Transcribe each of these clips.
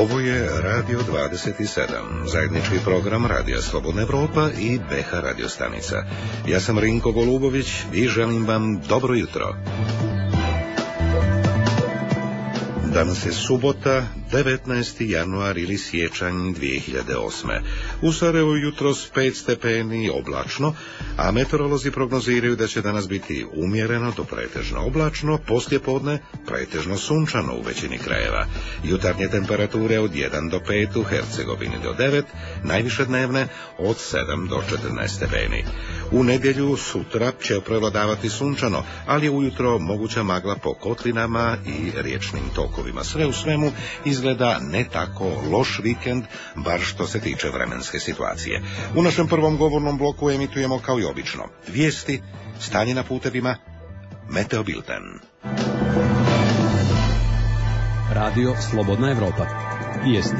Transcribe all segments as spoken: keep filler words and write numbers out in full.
Ovo je Radio dvadeset sedam, zajednički program Radija Slobodna Evropa i B H radio stanica. Ja sam Rinko Golubović i želim vam dobro jutro. Danas je subota, devetnaesti januar ili siječanj dvije hiljade osme. U Sarajevu jutros pet stepeni oblačno, a meteorolozi prognoziraju da će danas biti umjereno do pretežno oblačno, poslijepodne pretežno sunčano u većini krajeva. Jutarnje temperature od jedan do pet, u Hercegovini do devet, najviše dnevne od sedam do četrnaest stepeni. U nedjelju sutra će prevladavati sunčano, ali je ujutro moguća magla po kotlinama i riječnim tokovima. Sve u svemu izgleda ne tako loš vikend, bar što se tiče vremenske situacije. U našem prvom govornom bloku emitujemo kao i obično vijesti, stanje na putevima, Meteo Bilten. Radio Slobodna Evropa. Vijesti.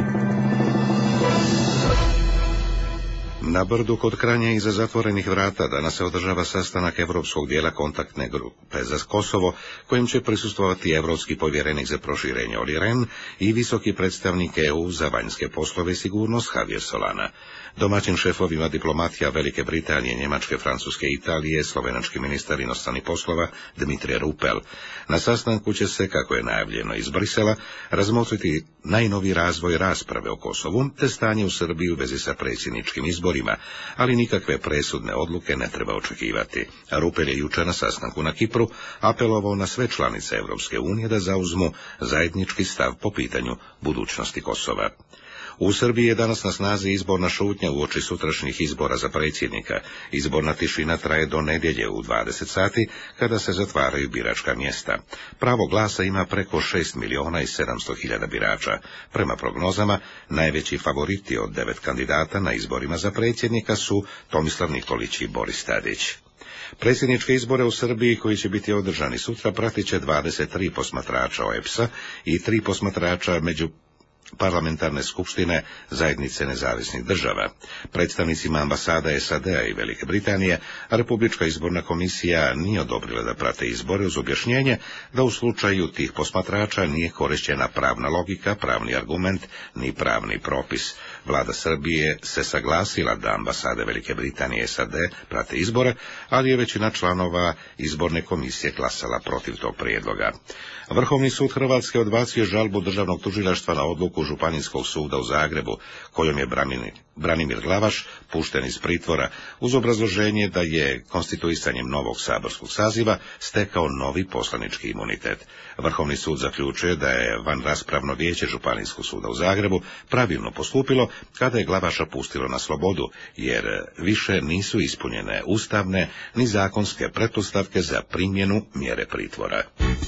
Na Brdu kod Kranja iza zatvorenih vrata danas se održava sastanak Evropskog dijela kontaktne grupe za Kosovo, kojim će prisustvovati Evropski povjerenik za proširenje Olli Rehn i visoki predstavnik E U za vanjske poslove i sigurnost Javier Solana. Domaćin šefovima diplomatija Velike Britanije, Njemačke, Francuske i Italije, slovenački ministar inostranih poslova Dimitrije Rupel. Na sastanku će se, kako je najavljeno iz Brisela, razmotriti najnoviji razvoj rasprave o Kosovu te stanje u Srbiji u vezi sa predsjedničkim izborima, ali nikakve presudne odluke ne treba očekivati. Rupel je jučer na sastanku na Kipru apelovao na sve članice Europske unije da zauzmu zajednički stav po pitanju budućnosti Kosova. U Srbiji je danas na snazi izborna šutnja uoči sutrašnjih izbora za predsjednika. Izborna tišina traje do nedjelje u dvadeset sati, kada se zatvaraju biračka mjesta. Pravo glasa ima preko šest milijuna i sedamsto hiljada birača. Prema prognozama, najveći favoriti od devet kandidata na izborima za predsjednika su Tomislav Nikolić i Boris Tadić. Predsjedničke izbore u Srbiji, koji će biti održani sutra, pratit će dvadeset tri posmatrača O E B S-a i tri posmatrača među parlamentarne skupštine zajednice nezavisnih država. Predstavnicima ambasada S A D-a i Velike Britanije Republička izborna komisija nije odobrila da prate izbore uz objašnjenje da u slučaju tih posmatrača nije korišćena pravna logika, pravni argument ni pravni propis. Vlada Srbije se saglasila da ambasade Velike Britanije i S A D prate izbore, ali je većina članova izborne komisije glasala protiv tog prijedloga. Vrhovni sud Hrvatske odbacio žalbu državnog tužilaštva na odluku Županijskog suda u Zagrebu, kojom je Branimir Glavaš pušten iz pritvora uz obrazloženje da je konstituisanjem novog saborskog saziva stekao novi poslanički imunitet. Vrhovni sud zaključuje da je vanraspravno vijeće Županijskog suda u Zagrebu pravilno postupilo kada je Glavaša pustilo na slobodu, jer više nisu ispunjene ustavne ni zakonske pretpostavke za primjenu mjere pritvora.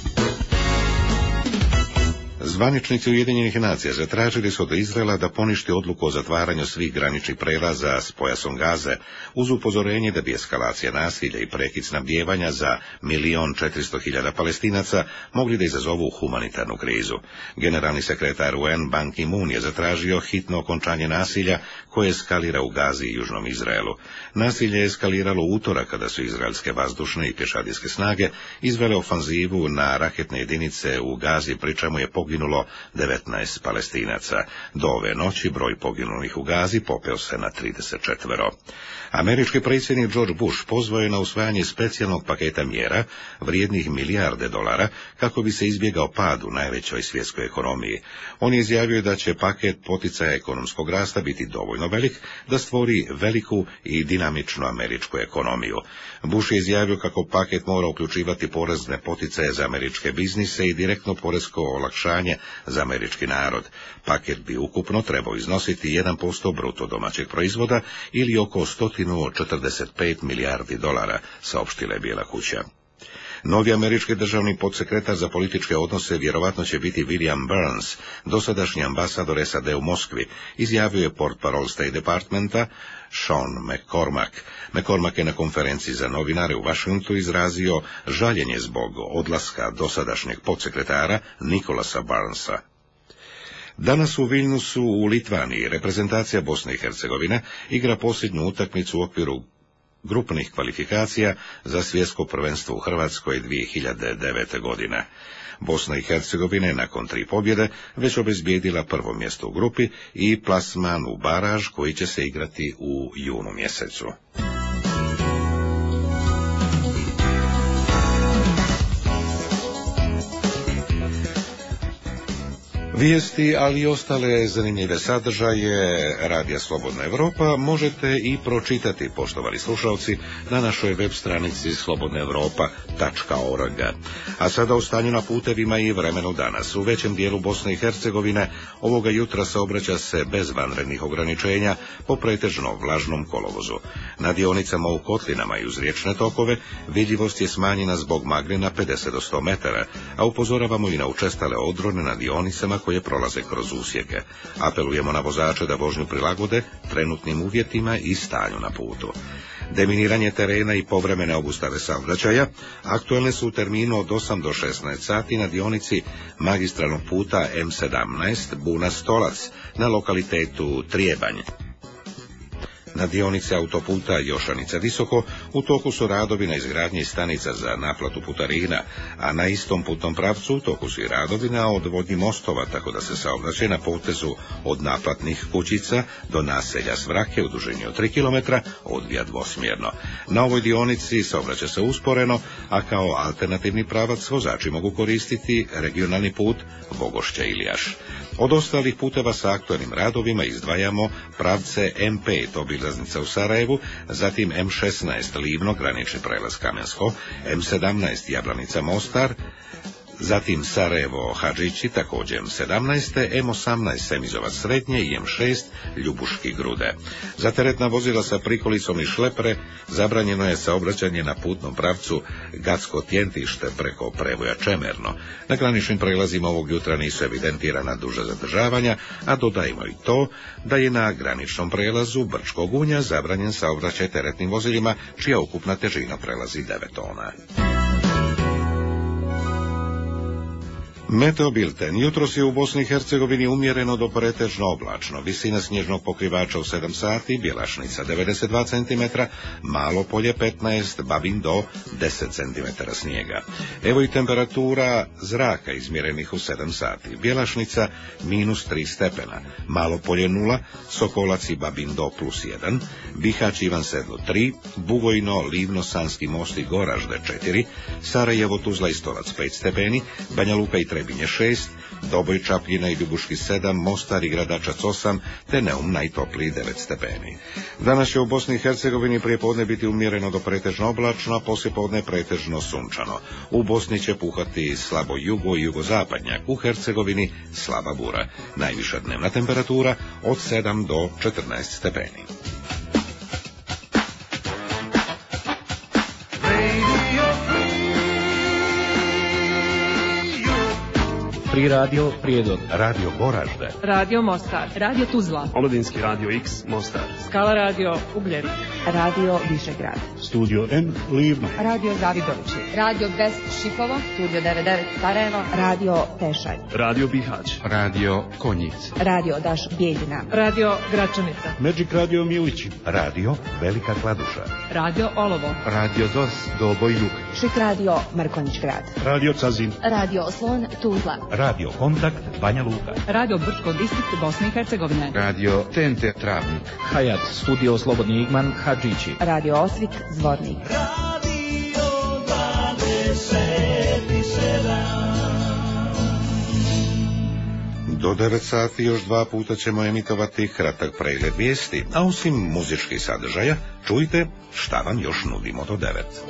Zvaničnici Ujedinjenih nacija zatražili su od Izraela da poništi odluku o zatvaranju svih graničnih prelaza s pojasom Gaze, uz upozorenje da bi eskalacija nasilja i prekid snabdijevanja za milion četiristo hiljada Palestinaca mogli da izazovu humanitarnu krizu. Generalni sekretar U N Ban Ki-moon je zatražio hitno okončanje nasilja koje eskalira u Gazi i Južnom Izraelu. Nasilje je eskaliralo u utorak kada su izraelske vazdušne i pješadijske snage izvele ofanzivu na raketne jedinice u Gazi, pri čemu je poginulo devetnaest Palestinaca. Do ove noći broj poginulih u Gazi popeo se na trideset četiri. Američki predsjednik George Bush pozvao je na usvajanje specijalnog paketa mjera vrijednih milijarde dolara kako bi se izbjegao pad u najvećoj svjetskoj ekonomiji. On je izjavio da će paket poticaja ekonomskog rasta biti dovoljno velik da stvori veliku i dinamičnu američku ekonomiju. Bush je izjavio kako paket mora uključivati porezne poticaje za američke biznise i direktno porezko olakšanje za američki narod. Paket bi ukupno trebao iznositi jedan posto bruto domaćeg proizvoda ili oko sto četrdeset pet milijardi dolara, saopštila je Bijela kuća. Novi američki državni podsekretar za političke odnose vjerovatno će biti William Burns, dosadašnji ambasador S A D u Moskvi, izjavio je portparol State Departmenta Sean McCormack. McCormack je na konferenciji za novinare u Washingtonu izrazio žaljenje zbog odlaska dosadašnjeg podsekretara Nikolasa Burnsa. Danas u Vilnusu u Litvaniji reprezentacija Bosne i Hercegovine igra posljednju utakmicu u okviru grupnih kvalifikacija za svjetsko prvenstvo u Hrvatskoj dvije hiljade devete. godine. Bosna i Hercegovina je nakon tri pobjede već obezbijedila prvo mjesto u grupi i plasman u baraž koji će se igrati u junu mjesecu. Vijesti, ali i ostale zanimljive sadržaje Radija Slobodna Europa možete i pročitati, poštovani slušalci, na našoj web stranici slobodna europa tačka org. A sada o stanju na putevima i vremenu danas. U većem dijelu Bosne i Hercegovine ovoga jutra saobraća se bez vanrednih ograničenja po pretežno vlažnom kolovozu. Na dionicama u kotlinama i uz riječne tokove vidljivost je smanjena zbog magle na pedeset do sto metara, a upozoravamo i na učestale odrone na dionicama koje prolaze kroz usjeke. Apelujemo na vozače da vožnju prilagode trenutnim uvjetima i stanju na putu. Deminiranje terena i povremene obustave saobraćaja aktualne su u terminu od osam do šesnaest sati na dionici magistralnog puta M sedamnaest Buna-Stolac na lokalitetu Trijebanj. Na dionici autoputa Jošanica-Visoko u toku su radovi na izgradnji stanica za naplatu putarina, a na istom putnom pravcu u toku su i radovi na odvodnji mostova, tako da se saobraćaj na potezu od naplatnih kućica do naselja Svrake u dužini od tri kilometra odvija dvosmjerno. Na ovoj dionici saobraća se usporeno, a kao alternativni pravac vozači mogu koristiti regionalni put Vogošća-Iljaš. Od ostalih puteva sa aktualnim radovima izdvajamo pravce M pet obilaznica u Sarajevu, zatim M šesnaest Livno granični prelaz Kamensko, M sedamnaest Jablanica Mostar, zatim Sarajevo Hadžići, također M sedamnaest, M osamnaest Semizovac Srednje i M šest Ljubuški Grude. Za teretna vozila sa prikolicom i šlepre zabranjeno je saobraćanje na putnom pravcu Gacko-Tjentište preko prevoja Čemerno. Na graničnim prelazima ovog jutra nisu evidentirana duža zadržavanja, a dodajmo i to da je na graničnom prelazu Brčko Gunja zabranjen saobraćaj teretnim vozilima čija ukupna težina prelazi devet tona. Meteobilten. Jutros je u Bosni i Hercegovini umjereno do pretežno oblačno. Visina snježnog pokrivača u sedam sati, Bjelašnica devedeset dva centimetra, Malo Polje petnaest, Babin do deset centimetara snijega. Evo i temperatura zraka izmjerenih u sedam sati. Bjelašnica minus tri stepena, Malo Polje nula, Sokolac i Babin do plus jedan, Bihać Ivan Sedlo tri, Bugojno, Livno, Sanski most i Goražde četiri, Sarajevo, Tuzla i Stolac pet stepeni, Banja Luka i Trebinje šest, Doboj, Čapljina i Ljubuški sedam, Mostar i Gradačac osam, te Neum najtopliji devet stepeni. Danas će u Bosni i Hercegovini prijepodne biti umjereno do pretežno oblačno, a poslijepodne pretežno sunčano. U Bosni će puhati slabo jugo i jugozapadnjak, u Hercegovini slaba bura. Najviša dnevna temperatura od sedam do četrnaest stepeni. Pri radio Prijedor, Radio Goražde, Radio Mostar, Radio Tuzla, Omladinski radio X Mostar, Skala radio Ugljenik, Radio Višegrad, Studio N Livno, Radio Zavidovići, Radio West Šipova, Studio devedeset devet Sarajevo, Radio Tešanj, Radio Bihać, Radio Konjic, Radio Daš Bijeljina, Radio Gračanica, Magic Radio Milići, Radio Velika Kladuša, Radio Olovo, Radio Zos Doboj Jug, Šik Radio Mrkonjić Grad, Radio Cazin, Radio Slon Tuzla, Radio Kontakt Banja Luka, Radio Brčko distrikt Bosne i Hercegovine, Radio T N T Travnik, Hayat Studio Slobodni Igman Hadžići, Radio Osvit Zvornik, Radio dvadeset sedam. Do devet sati još dva puta ćemo emitovati kratak pregled vijesti, a osim muzičkih sadržaja, čujte šta vam još nudimo do devet.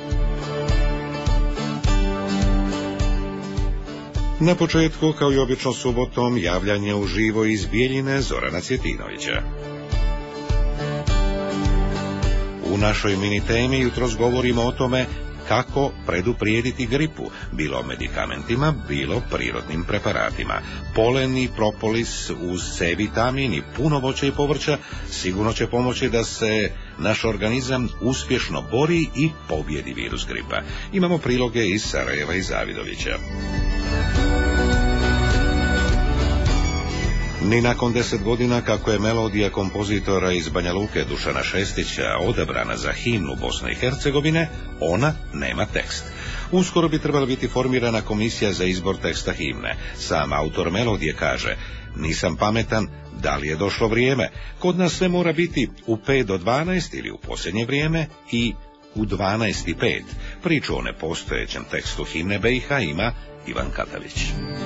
Na početku, kao i obično subotom, javljanje uživo iz Bijeljine Zorana Cvjetinovića. U našoj mini temi jutros govorimo o tome kako preduprijediti gripu, bilo medikamentima, bilo prirodnim preparatima. Polen i propolis uz C vitamin i puno voća i povrća sigurno će pomoći da se naš organizam uspješno bori i pobjedi virus gripa. Imamo priloge iz Sarajeva i Zavidovića. Ni nakon deset godina kako je melodija kompozitora iz Banja Luke Dušana Šestića odabrana za himnu Bosne i Hercegovine, ona nema tekst. Uskoro bi trebala biti formirana komisija za izbor teksta himne. Sam autor melodije kaže: nisam pametan, da li je došlo vrijeme? Kod nas sve mora biti u pet do dvanaest ili u posljednje vrijeme i u dvanaest i pet. Priču o nepostojećem tekstu himne B i H ima Ivan Katavić.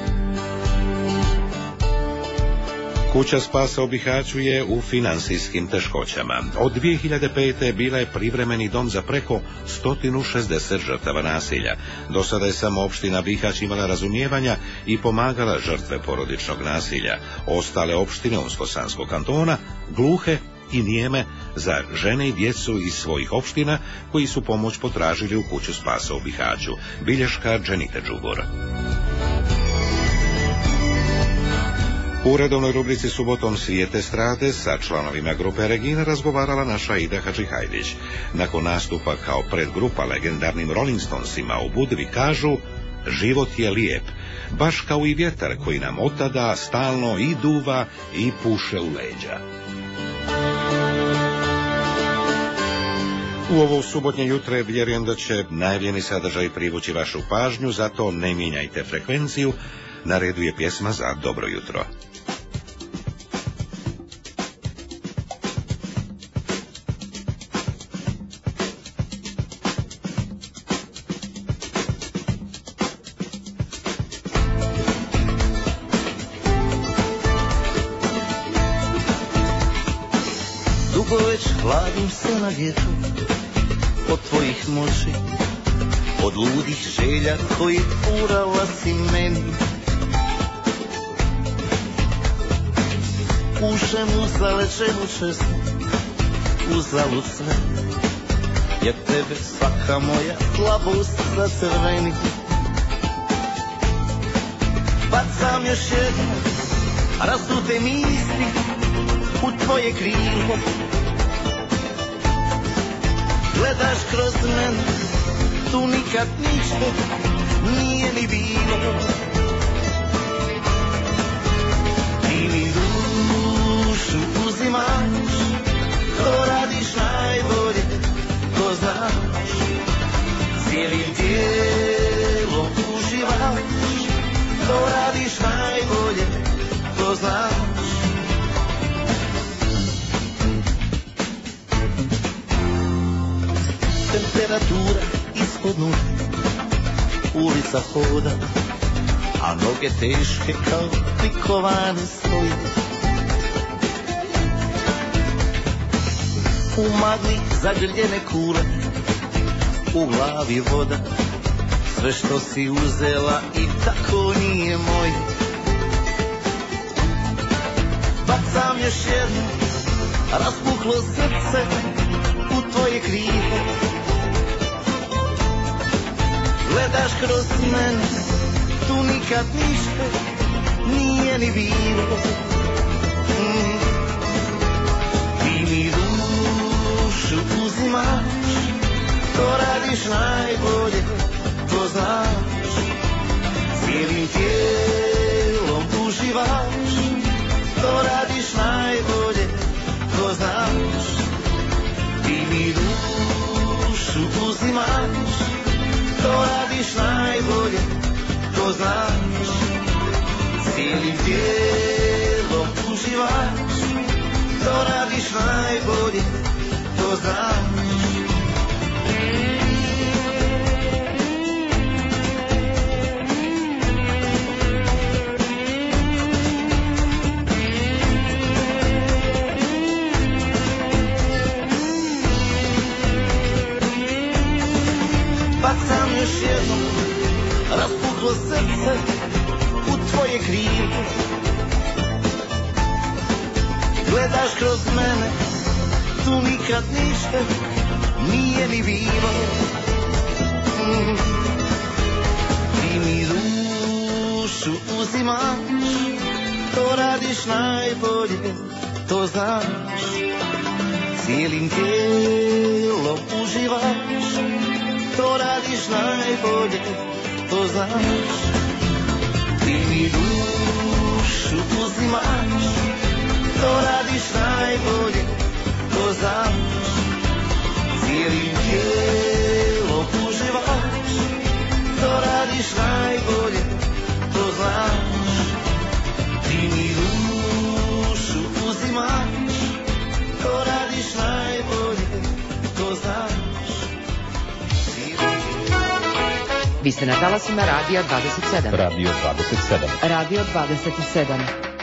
Kuća spasa u Bihaću je u finansijskim teškoćama. Od dvije hiljade pete. bila je privremeni dom za preko sto šezdeset žrtava nasilja. Do sada je samo opština Bihać imala razumijevanja i pomagala žrtve porodičnog nasilja. Ostale opštine Unsko-Sanskog kantona gluhe i nijeme za žene i djecu iz svojih opština koji su pomoć potražili u kuću spasa u Bihaću. Bilješka Dženite Đubor. U redovnoj rubrici Subotom Svijet estrade sa članovima grupe Regina razgovarala naša Ida Hadžihajdić. Nakon nastupa kao predgrupa legendarnim Rolling Stonesima u Budvi kažu: život je lijep, baš kao i vjetar koji nam otada stalno i duva i puše u leđa. U ovo subotnje jutre vjerujem da će najavljeni sadržaj privući vašu pažnju, zato ne mijenjajte frekvenciju. Na redu je pjesma za dobro jutro. Dugo već hladim se na vjetru od tvojih moći, od ludih želja koji furala si meni. Pušem uzalečenu česmu, uzalud sve, jer tebe svaka moja slabost zacrveni. Bacam još jedno razdute misli u tvoje krilo. Gledaš kroz mene, tu nikad ništa nije ni bilo. Ti mi dušu uzimaš, to radiš najbolje, to znaš. Cijelim tijelom uživaš, to radiš najbolje, to znaš. Temperatura ispod nule, ulica hoda, a noge teške kao prikovane stoje. U magli zagrljene kule, u glavi voda, sve što si uzela i tako nije moje. Bacam još jedno raspuklo srce u tvoje krilo. Gledaš kroz mene, tu nikad ništa nije ni bilo. Mm. Ti mi dušu uzimaš, to radiš najbolje, to znaš. Cijelim tijelom uživaš, to radiš najbolje, to znaš. Ti mi dušu uzimaš, to radiš najbolje, to znaš. Cijelim tijelom uživaš, to radiš najbolje, to znaš. Bacam još jednom raspuklo srce u tvoje krilo. Gledaš kroz mene, tu nikad ništa nije ni bilo. Mm. Ti mi dušu uzimaš, to radiš najbolje, to znaš. Cijelim tijelom uživaš, to radiš najbolje, to znaš. Ti mi dušu dušu uzimaš, to radiš najbolje, to znaš. Cijelim tijelom uživaš, to radiš najbolje, to znaš. Ti mi dušu uzimaš, to radiš najbolje, to znaš. Vi ste na talasima Radija dvadeset sedam. Radio dvadeset sedam. Radio dvadeset sedam.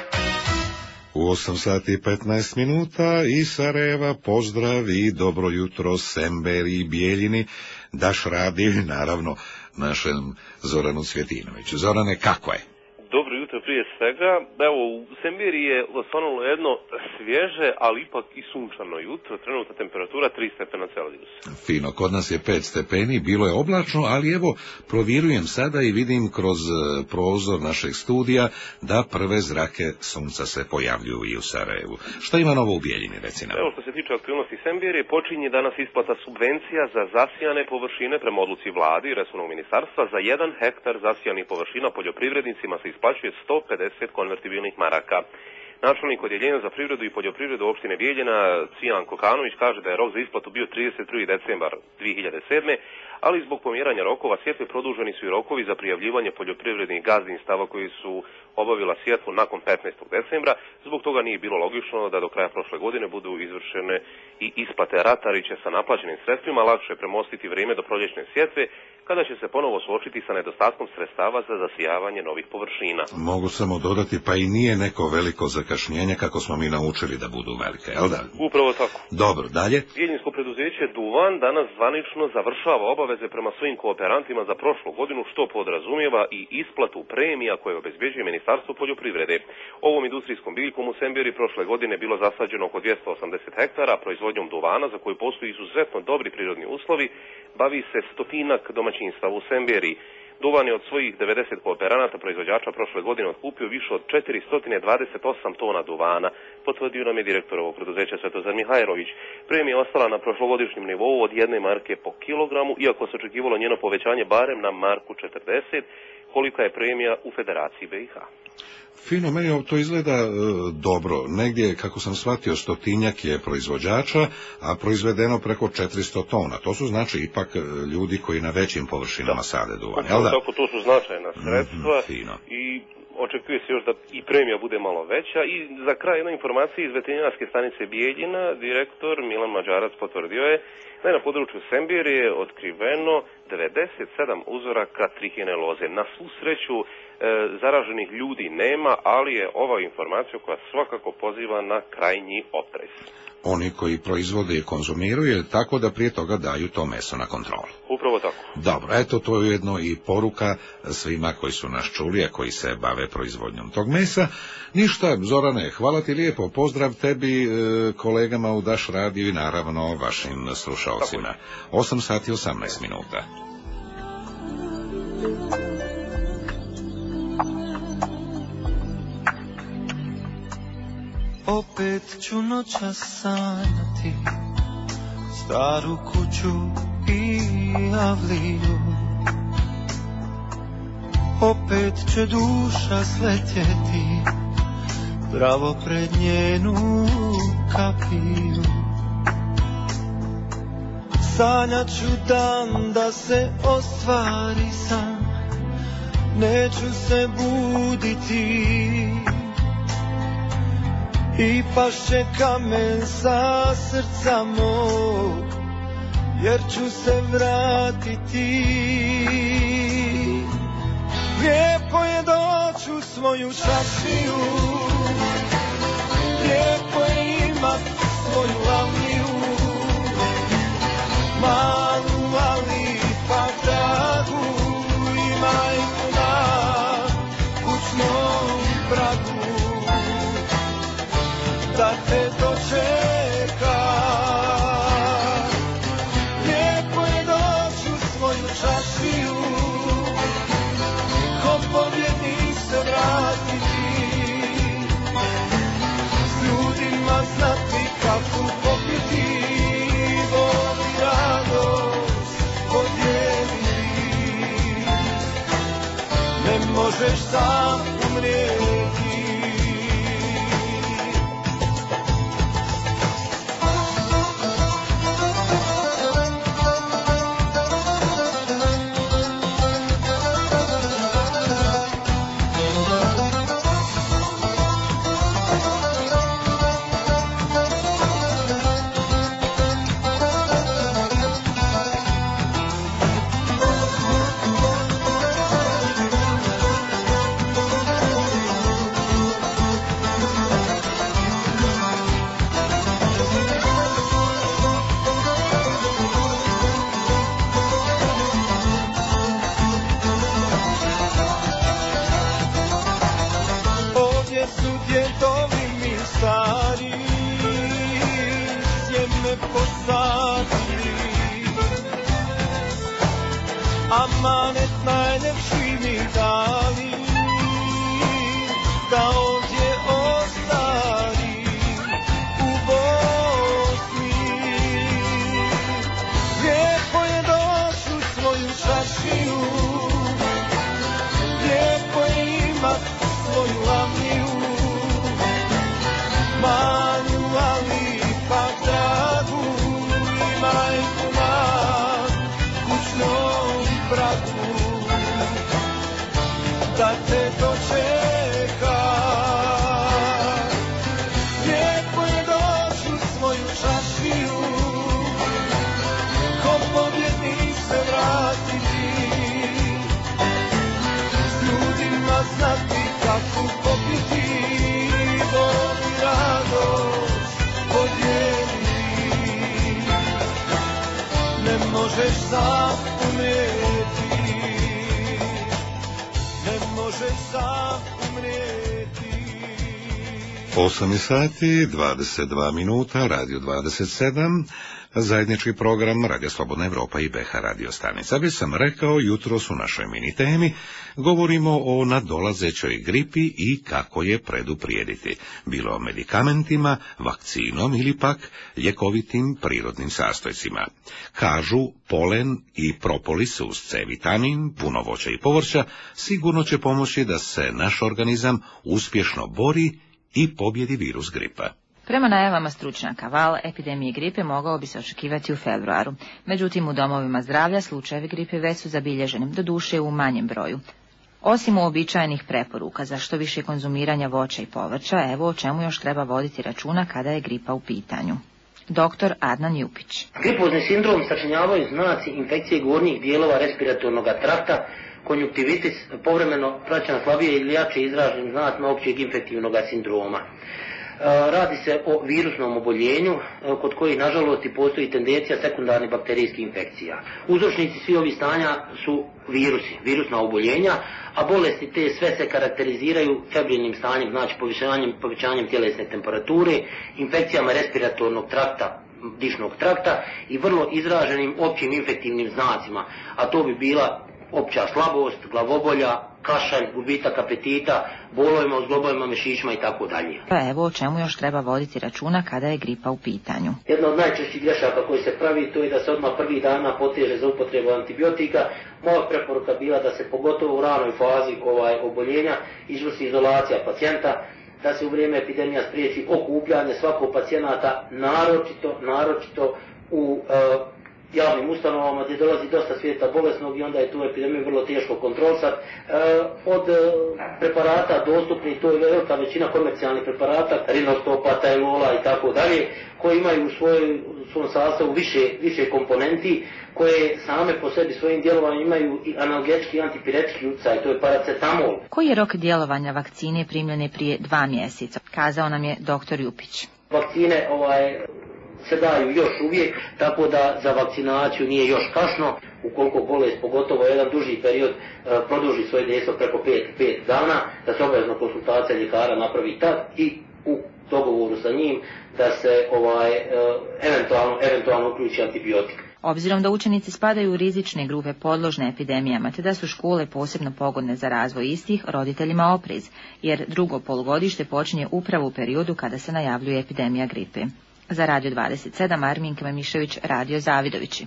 U osam sati i petnaest minuta iz Sarajeva pozdrav i dobro jutro Semberi i Bijeljini. Daš radi, naravno, našem Zoranu Cvjetinoviću. Zorane, kako je? Dobro jutro prije svega. Evo, u Semberi je osvanulo jedno svježe, ali ipak i sunčano jutro. Trenutna temperatura tri stepena Celzijusa. Fino, kod nas je pet stepeni, bilo je oblačno, ali evo, provjerujem sada i vidim kroz prozor našeg studija da prve zrake sunca se pojavljuju i u Sarajevu. Šta ima novo u Bijeljini, reci nam? Evo, što se tiče aktivnosti Semberi, počinje danas isplata subvencija za zasijane površine prema odluci vladi i resornog ministarstva. Za jedan hektar zasijanih površina poljoprivrednicima se isplaćuje sto pedeset konvertibilnih maraka. Načelnik odjeljenja za privredu i poljoprivredu opštine Bijeljina, Cijan Kokanović, kaže da je rok za isplatu bio trideset prvi decembar dvije hiljade sedme. ali zbog pomjeranja rokova sjetve produženi su i rokovi za prijavljivanje poljoprivrednih gazdinstava koji su obavila sjetvu nakon petnaestog decembra. Zbog toga nije bilo logično da do kraja prošle godine budu izvršene i isplate. Ratari će sa naplaćenim sredstvima lakše premostiti vrijeme do proljećne sjetve, kada će se ponovo suočiti sa nedostatkom sredstava za zasijavanje novih površina. Mogu samo dodati, pa i nije neko veliko zakašnjenje kako smo mi naučili da budu velike, jel da? Upravo tako. Dobro, dalje? Bijeljinsko preduzeće Duvan danas zvanično završava obaveze prema svojim kooperantima za prošlu godinu, što podrazumijeva i isplatu premija koje obezbeđuje Ministarstvo poljoprivrede. Ovom industrijskom biljkom u Semberi prošle godine bilo zasađeno oko dvjesto osamdeset hektara. Proizvodnjom duvana, za koju postoji izuzetno dobri prirodni uslovi, bavi se stotinak domaćinstava u Semberi. Duvan je od svojih devedeset kooperanata proizvođača prošle godine otkupio više od četiristo dvadeset osam tona duvana, potvrdio nam je direktor ovog preduzeća Svetozar Mihajlović. Premija je ostala na prošlogodišnjem nivou od jedne marke po kilogramu, iako se očekivalo njeno povećanje barem na marku četrdeset, kolika je premija u Federaciji B i H. Fino, meni to izgleda e, dobro. Negdje, kako sam shvatio, stotinjak je proizvođača, a proizvedeno preko četiristo tona. To su znači ipak ljudi koji na većim površinama sade duvan, jel da? Tako, to su značajna sredstva mm-hmm, i očekuje se još da i premija bude malo veća. I za kraj jedna informacija iz veterinarske stanice Bijeljina. Direktor Milan Mađarac potvrdio je da je na području Semberije otkriveno devedeset sedam uzoraka trihineloze. Na svu sreću e, zaraženih ljudi nema, ali je ova informacija koja svakako poziva na krajnji oprez. Oni koji proizvode i konzumiraju, tako da prije toga daju to meso na kontrolu. Upravo tako. Dobro, eto, to je ujedno i poruka svima koji su nas čuli, a koji se bave proizvodnjom tog mesa. Ništa, Zorane, hvala ti lijepo, pozdrav tebi, kolegama u Daš radiju i naravno vašim slušalcima. osam sati osamnaest minuta. Opet ću noćas sanjati staru kuću i avliju. Opet će duša sletjeti pravo pred njenu kapiju. Sanjat ću dan da se ostvari san, neću se buditi i pašće kamen sa srca mog, jer ću se vratiti. Lijepo je doći u svoju čašiju, lijepo je imat svoju avliju, malu ali ipak dragu, i majku na kućnom pragu, da te dočeka. Lijepo je doći u svoju čašiju, ko pobjednik se vratiti, s ljudima znati kafu popiti, bol i radost podijeliti. Ne možeš sam umrijeti, amanet najljepši mi dali, da ovdje ostari u Bosni. Lijepo je doći u svoju čašiju, lijepo je imat svoju lavniju, manju ali ipak dragu, i majku na kućnom pragu, da te dočeka. Lijepo je doći u svoju čašiju, ko pobjednik se vratiti, s ljudima znati kako popiti, bol i radost podijeliti. Ne možeš sam umrijeti, ne možeš sam umrijeti. osam sati, dvadeset dva minuta, Radio dvadeset sedam, zajednički program Radio Slobodna Evropa i B H radio stanica. Već sam rekao, jutros u našoj mini temi govorimo o nadolazećoj gripi i kako je preduprijediti, bilo medikamentima, vakcinom ili pak ljekovitim prirodnim sastojcima. Kažu, polen i propolis uz C vitamin, puno voća i povrća, sigurno će pomoći da se naš organizam uspješno bori i pobjedi virus gripa. Prema najavama stručnjaka, val epidemije gripe mogao bi se očekivati u februaru. Međutim, u domovima zdravlja slučajevi gripe već su zabilježeni, doduše u manjem broju. Osim uobičajenih preporuka za što više konzumiranja voća i povrća, evo o čemu još treba voditi računa kada je gripa u pitanju. Doktor Adnan Jupić. Gripozni sindrom sačinjavaju znaci infekcije gornjih dijelova respiratornog trakta, konjuktivitis, povremeno praćan slabije ili jače izraženim znacima općeg infektivnog sindroma. Radi se o virusnom oboljenju kod kojih nažalost i postoji tendencija sekundarnih bakterijskih infekcija. Uzročnici svih ovih stanja su virusi, virusna oboljenja, a bolesti te sve se karakteriziraju febrilnim stanjem, znači povećanjem, povećanjem tjelesne temperature, infekcijama respiratornog trakta, dišnog trakta i vrlo izraženim općim infektivnim znacima, a to bi bila opća slabost, glavobolja, kašalj, gubitak apetita, bolovima u zglobovima, mišićima i tako dalje. Pa evo o čemu još treba voditi računa kada je gripa u pitanju. Jedna od najčešćih grešaka koji se pravi to je da se odmah prvih dana poteže za upotrebu antibiotika. Moja preporuka bila da se pogotovo u ranoj fazi ovaj oboljenja izvrši izolacija pacijenta, da se u vrijeme epidemija spriječi okupljanje svakog pacijenata, naročito, naročito u e, javnim ustanovama gdje dolazi dosta svijeta bolesnog i onda je tu epidemiju vrlo teško kontrolisati. E, od e, preparata dostupni, to je velika većina komercijalnih preparata, rinostopa, tajlola i tako dalje, koji imaju u svoj, svom sastavu više, više komponenti, koje same po sebi svojim djelovanjem imaju i analgetski i antipiretski utjecaj, to je paracetamol. Koji je rok djelovanja vakcine primljene prije dva mjeseca? Kazao nam je doktor Jupić. Vakcine ovaj, se daju još uvijek, tako da za vakcinaciju nije još kasno, ukoliko bolest, pogotovo jedan duži period, e, produži svoje dejstvo preko pet dana, da se obavezno konsultacija ljekara napravi tad i u dogovoru sa njim da se ovaj, e, eventualno, eventualno uključi antibiotik. Obzirom da učenici spadaju u rizične grupe podložne epidemijama, te da su škole posebno pogodne za razvoj istih, roditeljima oprez, jer drugo polugodište počinje upravo u periodu kada se najavljuje epidemija gripe. Za Radio dvadeset sedam, Arminka Memišević, Radio Zavidovići.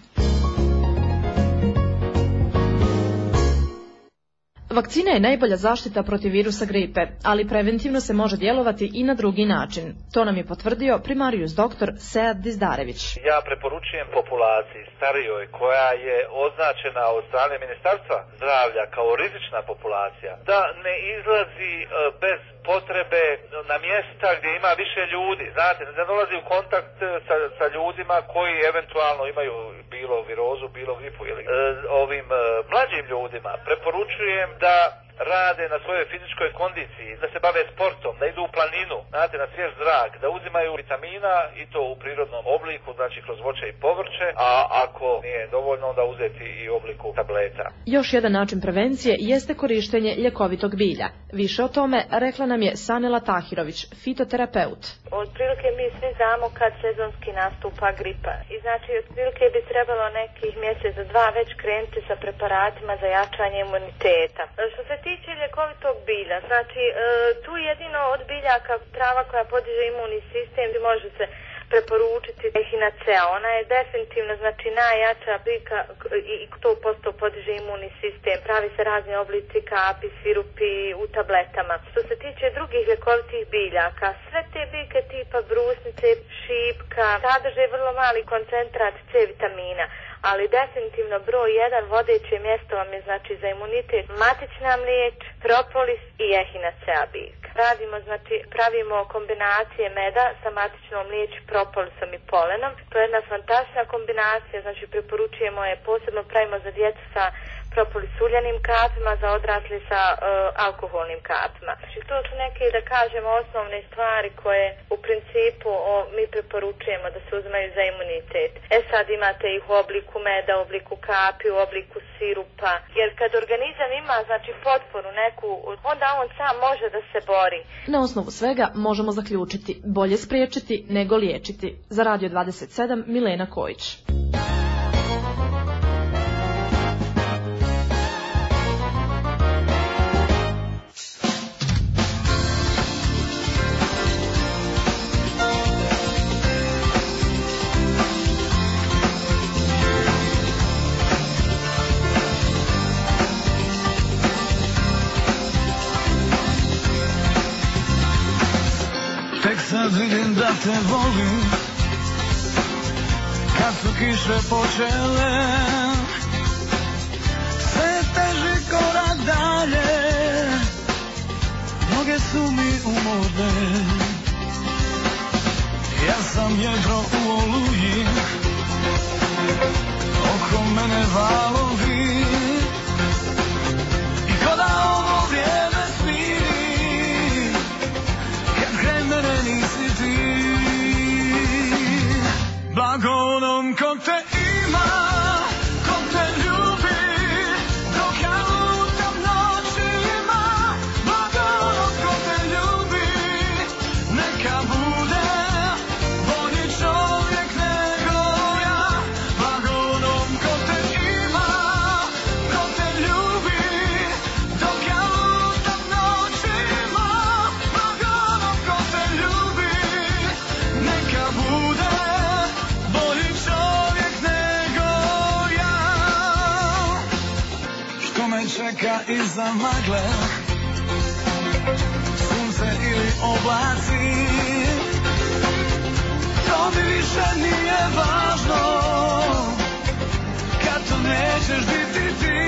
Vakcina je najbolja zaštita protiv virusa gripe, ali preventivno se može djelovati i na drugi način. To nam je potvrdio primarijus doktor Sead Dizdarević. Ja preporučujem populaciji starijoj koja je označena od strane Ministarstva zdravlja kao rizična populacija da ne izlazi bez potrebe na mjesta gdje ima više ljudi. Znate, ne dolazi u kontakt sa, sa ljudima koji eventualno imaju bilo virozu, bilo gripu. Ili, e, ovim e, mlađim ljudima preporučujem da rade na svojoj fizičkoj kondiciji, da se bave sportom, da idu u planinu, znate, na svjež zrak, da uzimaju vitamina i to u prirodnom obliku, znači kroz voće i povrće, a ako nije dovoljno onda uzeti i u obliku tableta. Još jedan način prevencije jeste korištenje ljekovitog bilja. Više o tome rekla nam je Sanela Tahirović, fitoterapeut. Otprilike mi svi znamo kad sezonski nastupa gripa. I znači otprilike bi trebalo nekih mjesec dva već krenuti sa preparatima za jačanje imuniteta. Što se tiče ljekovitog bilja, znači tu jedino od biljaka trava koja podiže imunni sistem može se preporučiti ehinacea. Ona je definitivno znači najjača biljka i sto posto podiže imunni sistem. Pravi se razni oblici kapi, sirupi u tabletama. Što se tiče drugih ljekovitih biljaka, sve te biljke tipa brusnice, šipka sadrže vrlo mali koncentrat C vitamina, ali definitivno broj jedan vodeće mjesto vam je znači za imunitet matična mliječ, propolis i ehinacea biljka. Radimo, znači pravimo kombinacije meda sa matičnom mliječi, propolisom i polenom. To je jedna fantastična kombinacija, znači preporučujemo je, posebno pravimo za djecu sa propolis uljanim kapima, za odrasli sa uh, alkoholnim kapima. Znači to su neke, da kažemo, osnovne stvari koje u principu o, mi preporučujemo da se uzmaju za imunitet. E sad imate ih u obliku meda, u obliku kapi, u obliku sirupa, jer kad organizam ima znači potporu neku, onda on sam može da se bori. Na osnovu svega možemo zaključiti, bolje spriječiti nego liječiti. Za Radio dvadeset sedam Milena Kojić. Sad vidim da te volim, kad su kiše počele, sve teži korak dalje, noge su mi umorne, ja sam jedro u oluji, oko mene valovi, i ko da ovo vrijeme smiri, kad kraj mene nisi ti. Blago onom ko te ima, ko te ljubi, dok ja lutam noćima. Blago onom ko te ljubi, neka bude bolji čovjek nego ja. Blago onom ko te ima, ko te ljubi, dok ja lutam noćima. Blago onom ko te ljubi, neka bude bolji čovjek nego ja. Što me čeka iza magle, sunce ili oblaci, to mi više nije važno, kad to nećeš biti ti.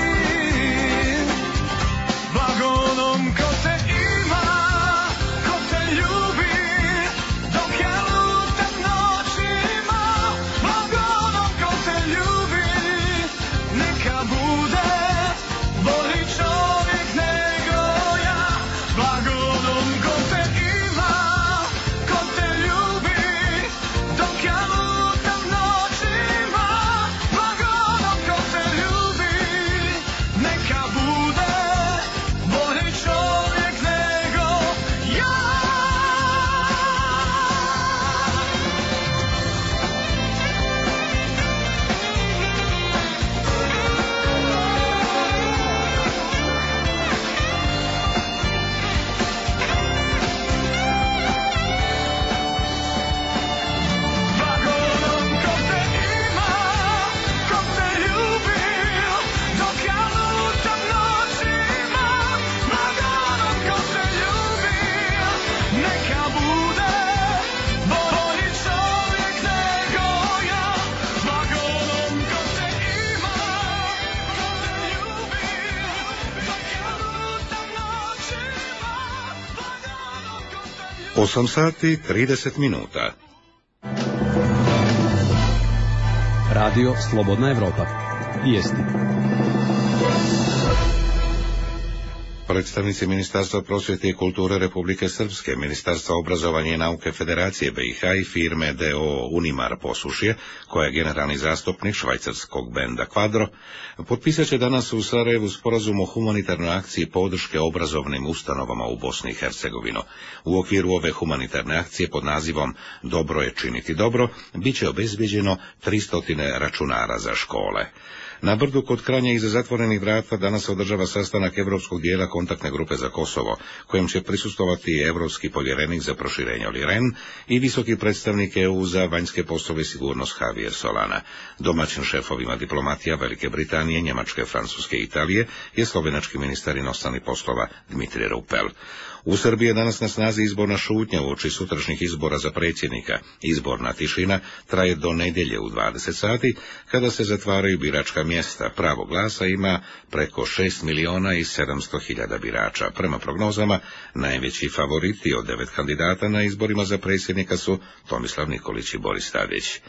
Blago onom ko te ima, ko te ljubi, dok ja lutam noćima. Blago onom ko te ljubi, neka bude bolji čovjek nego ja. Blago onom ko te ima, ko te ljubi, dok ja lutam noćima. Blago onom ko te ljubi, neka bude bolji čovjek nego ja. Blago onom ko te ima, ko te ljubi, dok ja lutam noćima. Blago onom ko te ljubi, neka bude bolji čovjek nego ja. Blago onom ko te ima, ko te ljubi, dok ja lutam noćima. Blago onom ko te ljubi. osam sati trideset minuta. Radio Slobodna Evropa. Vijesti. Predstavnici Ministarstva prosvjete i kulture Republike Srpske, Ministarstva obrazovanja i nauke Federacije B i H i firme D O O Unimar Posušje, koja je generalni zastupnik švajcarskog benda Kvadro, potpisat će danas u Sarajevu sporazum o humanitarnoj akciji podrške obrazovnim ustanovama u Bosni i Hercegovini. U okviru ove humanitarne akcije pod nazivom Dobro je činiti dobro, bit će obezbijeđeno tristo računara za škole. Na Brdu kod Kranja iza zatvorenih vrata danas se održava sastanak Evropskog dijela kontaktne grupe za Kosovo, kojem će prisustovati Evropski povjerenik za proširenje Olli Rehn i visoki predstavnik E U za vanjske poslove i sigurnost Javier Solana. Domaćin šefovima diplomatija Velike Britanije, Njemačke, Francuske i Italije je slovenački ministar inostranih poslova Dmitrij Rupel. U Srbiji je danas na snazi izborna šutnja uoči sutrašnjih izbora za predsjednika. Izborna tišina traje do nedjelje u dvadeset sati, kada se zatvaraju biračka mjesta. Pravo glasa ima preko šest miliona i sedamsto hiljada birača. Prema prognozama, najveći favoriti od devet kandidata na izborima za predsjednika su Tomislav Nikolić i Boris Tadić.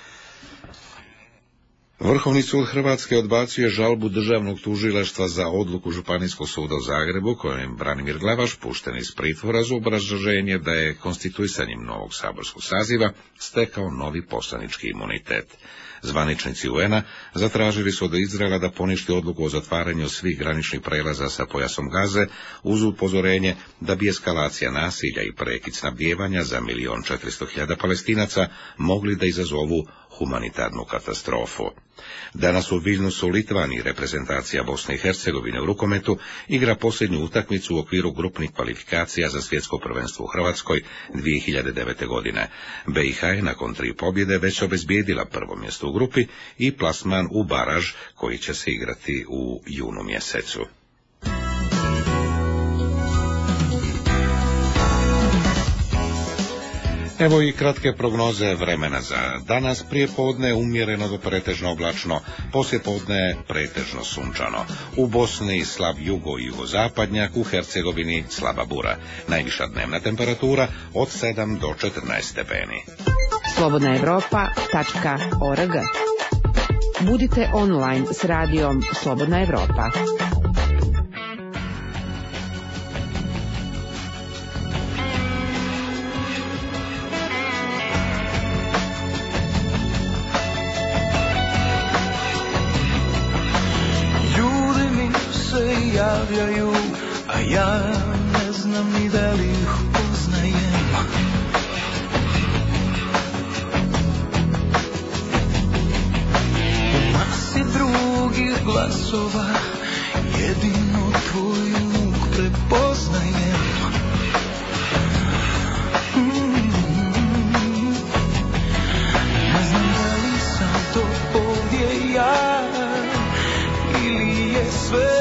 Vrhovni sud Hrvatske odbacuje žalbu državnog tužilaštva za odluku Županijskog suda u Zagrebu, kojem Branimir Glavaš pušten iz pritvora za obrazloženje da je konstituisanjem novog saborskog saziva stekao novi poslanički imunitet. Zvaničnici U N-a zatražili su od Izraela da poništi odluku o zatvaranju svih graničnih prelaza sa pojasom Gaze uz upozorenje da bi eskalacija nasilja i prekid snabdijevanja za milion četiristo hiljada Palestinaca mogli da izazovu humanitarnu katastrofu. Danas u Vilnusu u Litvaniji reprezentacija Bosne i Hercegovine u rukometu igra posljednju utakmicu u okviru grupnih kvalifikacija za svjetsko prvenstvo u Hrvatskoj dvije hiljade devete. godine. B i H je nakon tri pobjede već obezbijedila prvo mjesto u grupi i plasman u baraž koji će se igrati u junu mjesecu. Evo i kratke prognoze vremena za danas. Prije podne umjereno do pretežno oblačno, poslije podne pretežno sunčano. U Bosni slab jugo i jugozapadnjak, u Hercegovini slaba bura. Najviša dnevna temperatura od sedam do četrnaest stepeni. slobodna evropa tačka org. Budite online s radijom Slobodna Evropa. Javljaju, a ja ne znam ni da li ih poznajem. U masi drugih glasova jedino tvoj zvuk prepoznajem. Mm-hmm. Ne znam da li sam to ovdje ja ili je sve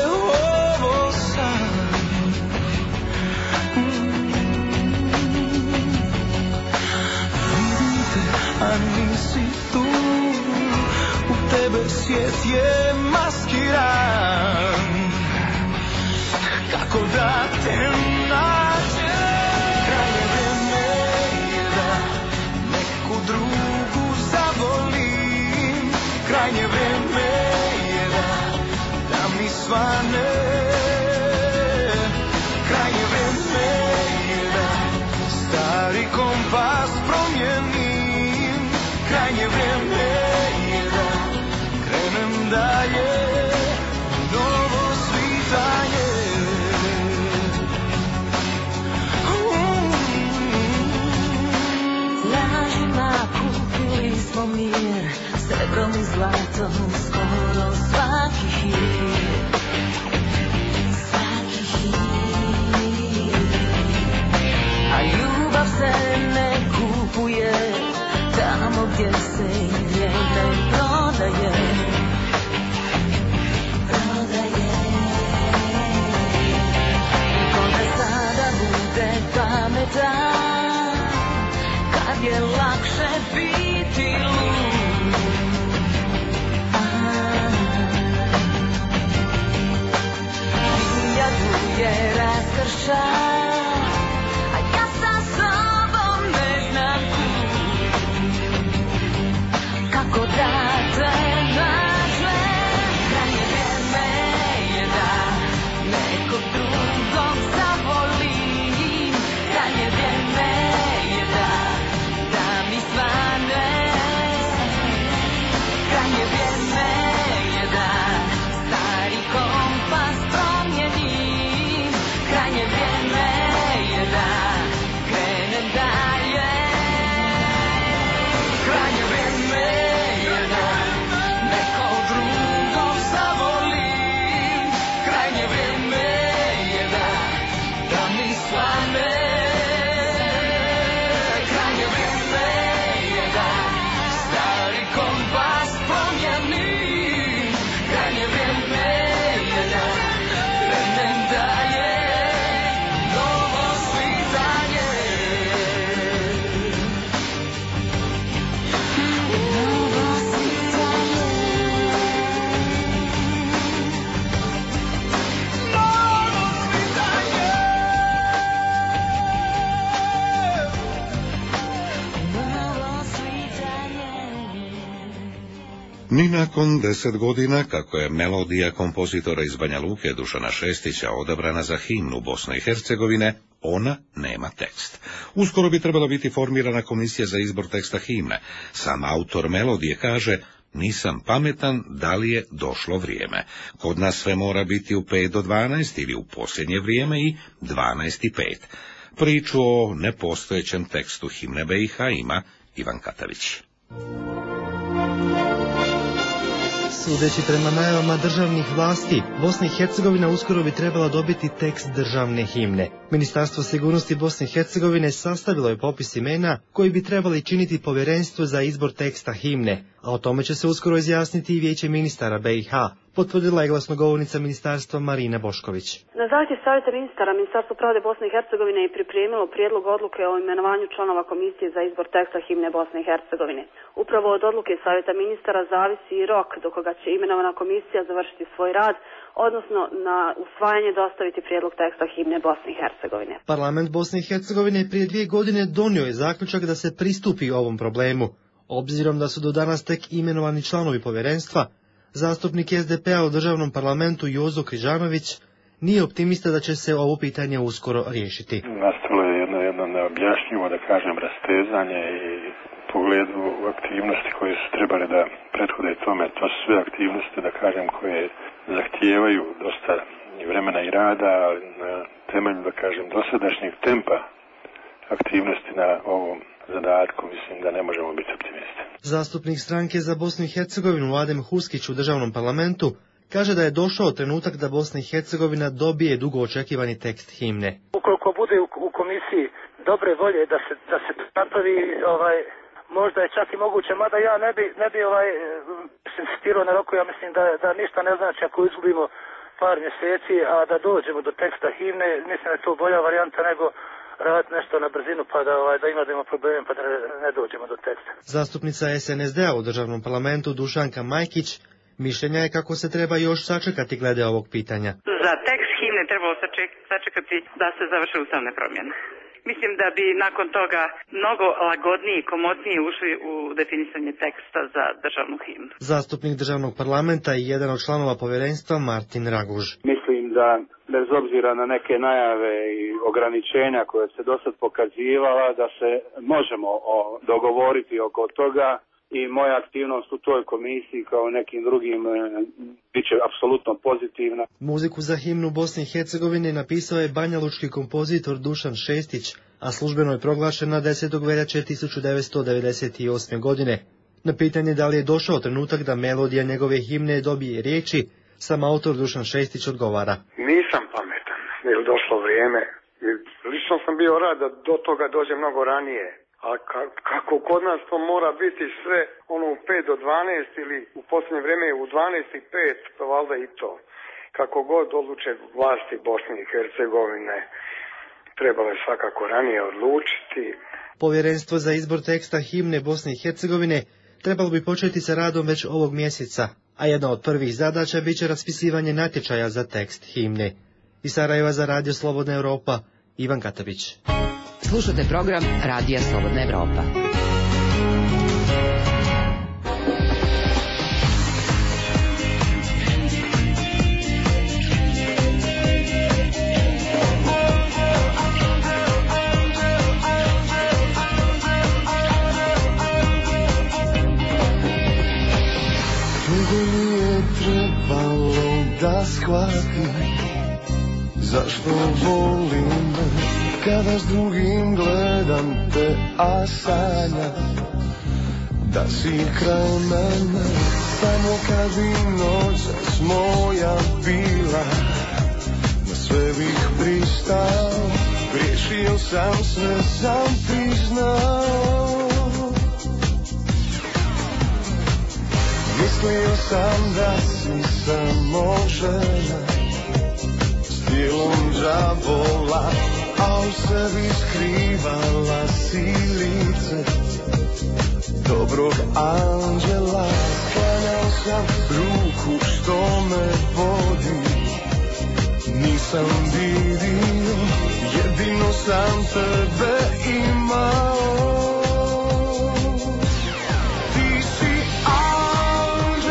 a nisi tu, u tebe svijet je maskiran. Kako da te nađem? Krajnje vrijeme je da neku drugu zavolim. Krajnje vrijeme je da, da mi svane. Krajnje vrijeme je da stari kompas promijeni. Krajnje vrijeme je da krenem dalje, novo svitanje. Lažima kupili smo mir, srebrom i zlatom skoro svaki hir. Svaki hir. A ljubav se ne kupuje tamo gdje se vrijeme prodaje, prodaje. Ko da sada bude pametan, kad je lakše biti lud. Hiljadu je raskršan, a ja sa sobom ne znam kud. Ni nakon deset godina, kako je melodija kompozitora iz Banja Luke Dušana Šestića odabrana za himnu Bosne i Hercegovine, ona nema tekst. Uskoro bi trebala biti formirana komisija za izbor teksta himne. Sam autor melodije kaže: nisam pametan da li je došlo vrijeme. Kod nas sve mora biti u pet do dvanaest ili u posljednje vrijeme i dvanaest i pet. Priču o nepostojećem tekstu himne B i H ima Ivan Katavić. Sudeći prema najavama državnih vlasti, Bosna i Hercegovina uskoro bi trebala dobiti tekst državne himne. Ministarstvo sigurnosti Bosne i Hercegovine sastavilo je popis imena koji bi trebali činiti povjerenstvo za izbor teksta himne, a o tome će se uskoro izjasniti i vijeće ministara B i H, potvrdila je glasnogovornica ministarstva Marina Bošković. Na zahtjev Savjeta ministara, Ministarstvo pravde Bosne i Hercegovine je pripremilo prijedlog odluke o imenovanju članova komisije za izbor teksta himne Bosne i Hercegovine. Upravo od odluke Savjeta ministara zavisi i rok do koga će imenovana komisija završiti svoj rad, odnosno na usvajanje dostaviti prijedlog teksta himne Bosne i Hercegovine. Parlament Bosne i Hercegovine prije dvije godine donio je zaključak da se pristupi ovom problemu. Obzirom da su do danas tek imenovani članovi povjerenstva, zastupnik S D P-a u državnom parlamentu Jozo Križanović nije optimista da će se ovo pitanje uskoro riješiti. Nastalo je jedno, jedno neobjašnjivo, da kažem, rastezanje i u pogledu aktivnosti koje su trebali da prethode tome. To su sve aktivnosti, da kažem, koje zahtijevaju dosta vremena i rada, ali na temelju, da kažem, dosadašnjeg tempa aktivnosti na ovom zadatku, mislim da ne možemo biti optimisti. Zastupnik stranke za Bosnu i Hercegovinu Adem Huskić u državnom parlamentu kaže da je došao trenutak da Bosna i Hercegovina dobije dugo očekivani tekst himne. Ukoliko bude u, u komisiji dobre volje da se, da se napravi, ovaj, možda je čak i moguće, mada ja ne bi, ne bi ovaj, insistirao na roku, ja mislim da, da ništa ne znači ako izgubimo par mjeseci, a da dođemo do teksta himne, mislim da je to bolja varijanta nego raditi nešto na brzinu pa da, ovaj, da imamo probleme pa da ne dođemo do teksta. Zastupnica S N S D-a u državnom parlamentu Dušanka Majkić mišljenja je kako se treba još sačekati glede ovog pitanja. Za tekst himne trebalo sačekati da se završe ustavne promjene. Mislim da bi nakon toga mnogo lagodnije i komotnije ušli u definisanje teksta za državnu himnu. Zastupnik državnog parlamenta i jedan od članova povjerenstva Martin Raguž. Mislim da bez obzira na neke najave i ograničenja koje se dosad pokazivala, da se možemo dogovoriti oko toga i moja aktivnost u toj komisiji kao nekim drugim bit će apsolutno pozitivna. Muziku za himnu Bosne i Hercegovine napisao je banjalučki kompozitor Dušan Šestić, a službeno je proglašena desetog veljače tisuću devetsto devedeset osme. godine. Na pitanje da li je došao trenutak da melodija njegove himne dobije riječi, sam autor Dušan Šestić odgovara. Nisam pametan, jer došlo vrijeme. Lično sam bio rad da do toga dođe mnogo ranije. A kako kod nas to mora biti sve ono u pet do dvanaest ili u posljednje vrijeme u dvanaest i pet, pa valjda i to. Kako god odluče vlasti Bosne i Hercegovine, trebalo je svakako ranije odlučiti. Povjerenstvo za izbor teksta himne Bosne i Hercegovine trebalo bi početi sa radom već ovog mjeseca, a jedna od prvih zadaća bit će raspisivanje natječaja za tekst himne. Iz Sarajeva za Radio Slobodna Europa, Ivan Katavić. Slušate program Radija Slobodna Evropa. Dugo mi je trebalo da shvatim zašto volim kada s drugim gledam te, a sanjam da si kraj mene. Samo kad bi noćas moja bila, na sve bih pristao. Griješio sam, sve sam priznao. Mislio sam da si samo žena s tijelom đavola, a u sebi skrivala si lice dobrog anđela. Sklanjao sam ruku što me vodi, nisam vidio, jedino sam tebe imao. Ti si anđel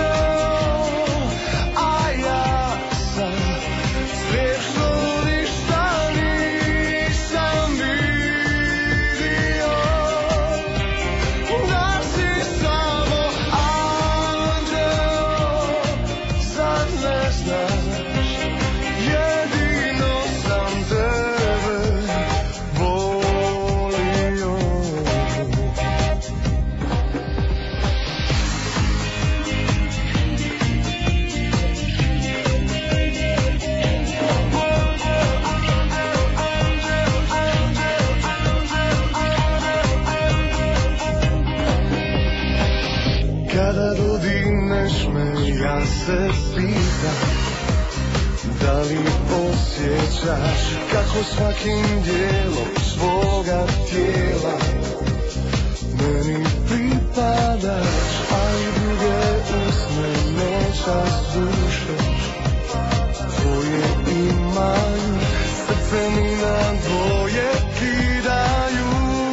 Kada dodirneš me, ja se pitam, da li osjećaš kako svakim dijelom svoga tijela meni pripadaš, a i druge usne noćas duše tvoje imaju, srce mi na dvoje kidaju.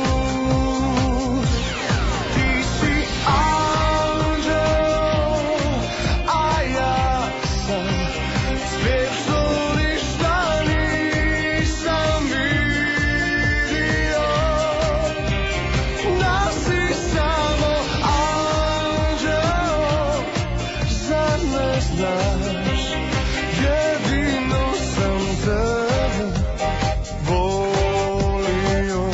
Ti si anđeo, a ja sam svijet što ništa nisam vidio. Da si samo anđeo, zar ne znaš, jedino sam tebe volio.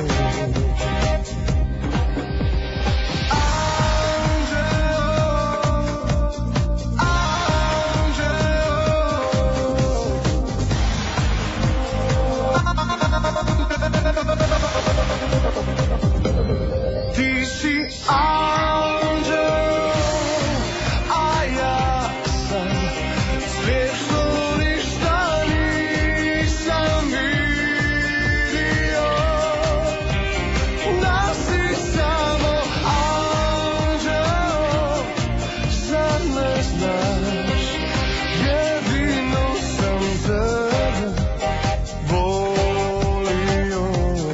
Ti si anđeo, a ja sam svijet što ništa nisam vidio. Da si samo anđeo, zar ne znaš, jedino sam tebe volio.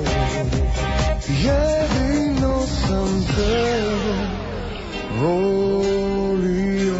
Jedino sam tebe volio.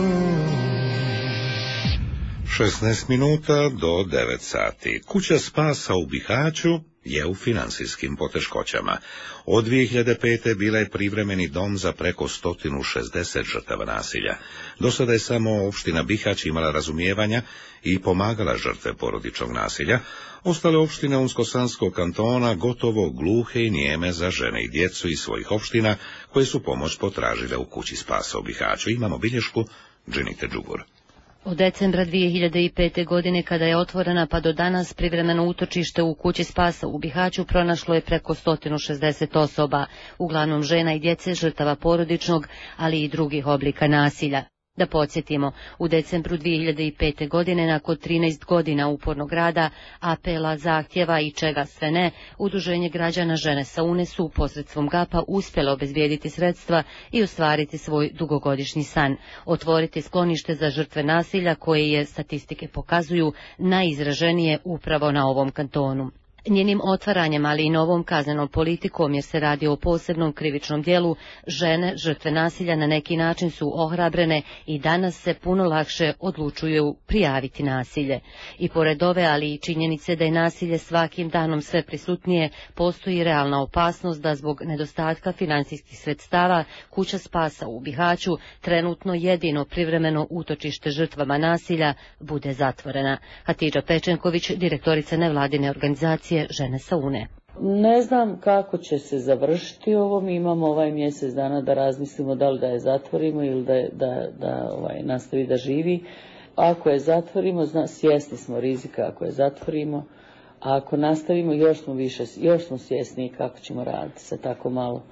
šesnaest minuta do devet sati. Kuća spasa u Bihaću je u financijskim poteškoćama. Od dvije hiljade pete bila je privremeni dom za preko sto šezdeset žrtava nasilja. Do sada je samo opština Bihać imala razumijevanja i pomagala žrtve porodičnog nasilja. Ostale opštine Unsko-Sanskog kantona gotovo gluhe i nijeme za žene i djecu iz svojih opština koje su pomoć potražile u kući spasa u Bihaću. Imamo bilješku Dženite Džubur. Od decembra dvije hiljade pete. godine, kada je otvorena, pa do danas privremeno utočište u kući spasa u Bihaću pronašlo je preko sto šezdeset osoba, uglavnom žena i djece žrtava porodičnog, ali i drugih oblika nasilja. Da podsjetimo, u decembru dvije hiljade pete. godine, nakon trinaest godina upornog rada, apela, zahtjeva i čega sve ne, Udruženje građana Žene Saune su posredstvom GAP-a uspjele obezbijediti sredstva i ostvariti svoj dugogodišnji san, otvoriti sklonište za žrtve nasilja koje je, statistike pokazuju, najizraženije upravo na ovom kantonu. Njenim otvaranjem, ali i novom kaznenom politikom, jer se radi o posebnom krivičnom dijelu, žene, žrtve nasilja, na neki način su ohrabrene i danas se puno lakše odlučuju prijaviti nasilje. I pored ove, ali i činjenice da je nasilje svakim danom sve prisutnije, postoji realna opasnost da zbog nedostatka financijskih sredstava kuća spasa u Bihaću, trenutno jedino privremeno utočište žrtvama nasilja, bude zatvorena. Hatidža Pečenković, direktorica nevladine organizacije Žene Saune. Ne znam kako će se završiti ovo, mi imamo ovaj mjesec dana da razmislimo da li da je zatvorimo ili da, da, da ovaj, nastavi da živi. Ako je zatvorimo, zna, svjesni smo rizika ako je zatvorimo, a ako nastavimo još smo više, još smo svjesni kako ćemo raditi sa tako malo.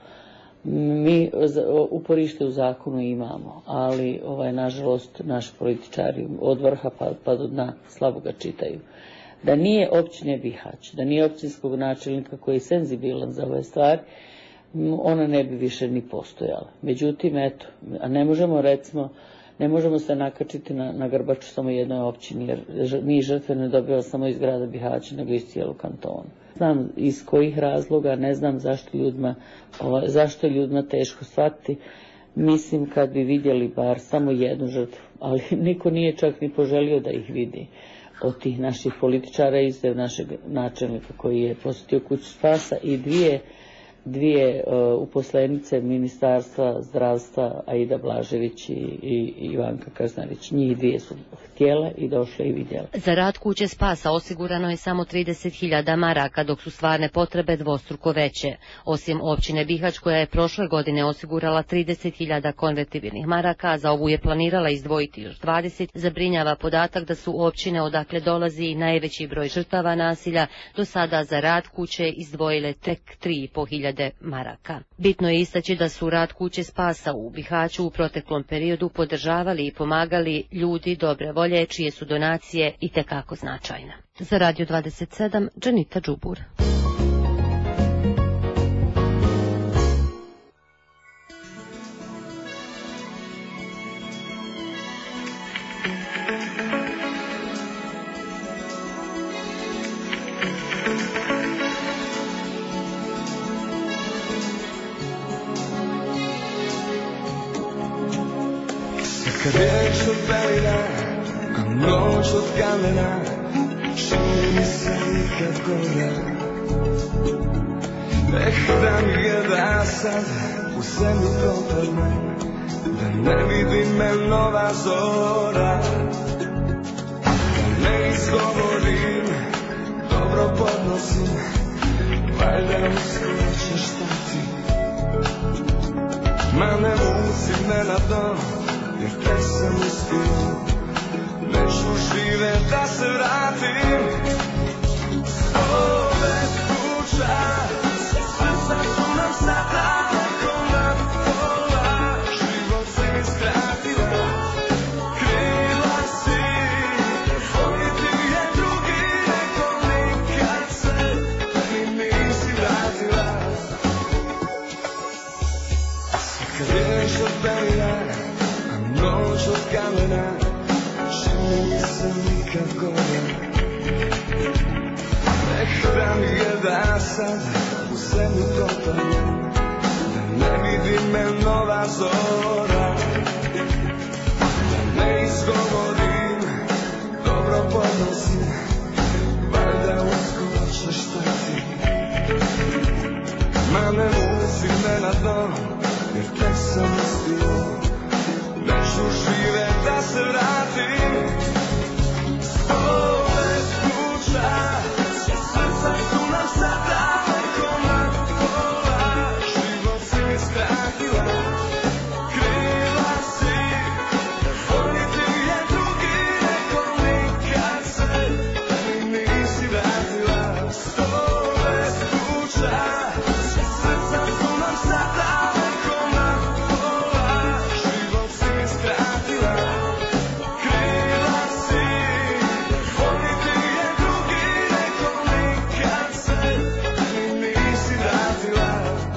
Mi uporište u zakonu imamo, ali ovaj, nažalost naši političari od vrha pa, pa do dna slabo ga čitaju. Da nije općine Bihać, da nije općinskog načelnika koji je senzibilan za ove stvari, ona ne bi više ni postojala. Međutim, eto, a ne možemo, recimo, ne možemo se nakačiti na, na grbaču samo jednoj općini, jer mi žrtve ne dobijamo samo iz grada Bihaća, nego iz cijelog kantona. Znam iz kojih razloga, ne znam zašto ljudima, ovaj, zašto je ljudima teško shvatiti. Mislim kad bi vidjeli bar samo jednu žrtvu, ali niko nije čak ni poželio da ih vidi. Od tih naših političara, izdev našeg načelnika koji je posjetio kuću spasa i dvije, dvije uh, uposlenice ministarstva zdravstva, Aida Blažević i, i Ivanka Kaznarić. Njih dvije su htjele i došle i vidjele. Za rad kuće spasa osigurano je samo trideset hiljada maraka, dok su stvarne potrebe dvostruko veće. Osim općine Bihać, koja je prošle godine osigurala trideset hiljada konvertibilnih maraka, a za ovu je planirala izdvojiti još dvadeset, zabrinjava podatak da su općine odakle dolazi i najveći broj žrtava nasilja do sada za rad kuće izdvojile tek tri i po hiljade hiljade maraka. Bitno je istaći da su rad kuće spasa u Bihaću u proteklom periodu podržavali i pomagali ljudi dobre volje, čije su donacije itekako značajne. Za Radio dvadeset sedam, Džanita Džubur. Kad riječ od belina, a noć od kamena, čini mi se nikad gora. Eh, da mi je da sad u zemlju propadnem, da ne vidi me nova zora. Da ne izgovorim, dobro podnosim, valjda uskoro ćeš stati. Ma ne muci me na dno, jer te sam uspio, neću žive da se vratim. Ove kuća, srca su nam sada na pola, život se mi skratila, krila si, voljeti je drugi, neko nikad se mi nisi vratila. Svaka riječ od belina, noć od kamena, čini mi se nikad gora. Eh, da mi je da sad u zemlju propadnem, da ne vidi me nova zora. Da ne izgovorim, dobro podnosim, valjda uskoro ćeš stati. Ma ne muci me na dno, jer te sam uspio, neću žive da se vratim. Ove kuća, srca su nam sada na pola, život si mi skratila, krila si, voljeti je drugi, neko nikad se mi nisi vratila. Ove kuća, srca su nam sada na pola, život si mi skratila, krila si, voljeti je drugi, neko nikad se mi nisi vratila.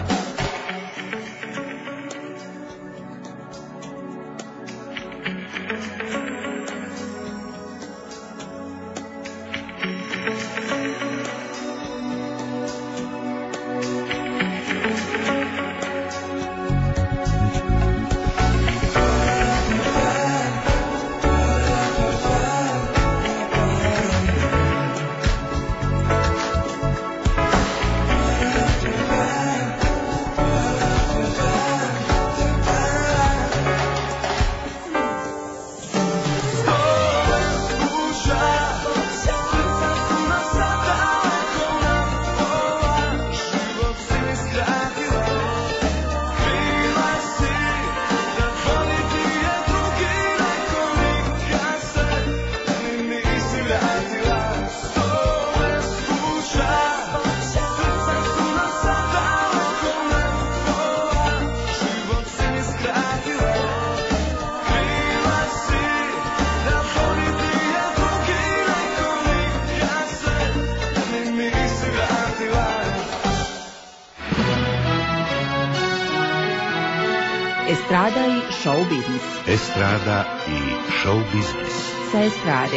Estrada i show biznis. Estrada i show biznis. Sa estrade.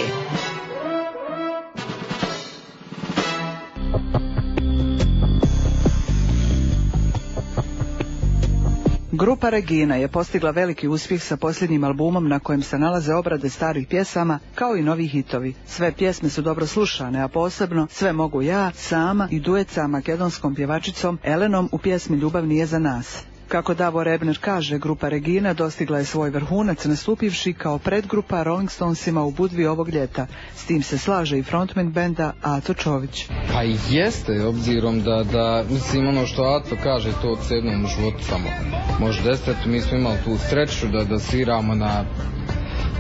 Grupa Regina je postigla veliki uspjeh sa posljednjim albumom na kojem se nalaze obrade starih pjesama kao i novi hitovi. Sve pjesme su dobro slušane, a posebno Sve mogu ja, sama i duet sa makedonskom pjevačicom Elenom u pjesmi Ljubav nije za nas. Kako Davor Ebner kaže, grupa Regina dostigla je svoj vrhunac nastupivši kao predgrupa Rolling Stonesima u Budvi ovog ljeta. S tim se slaže i frontman benda Ato Čović. Pa jeste, obzirom da, da mislim ono što Ato kaže, to se jednom u životu samo može desiti. Mi smo imali tu sreću da, da sviramo na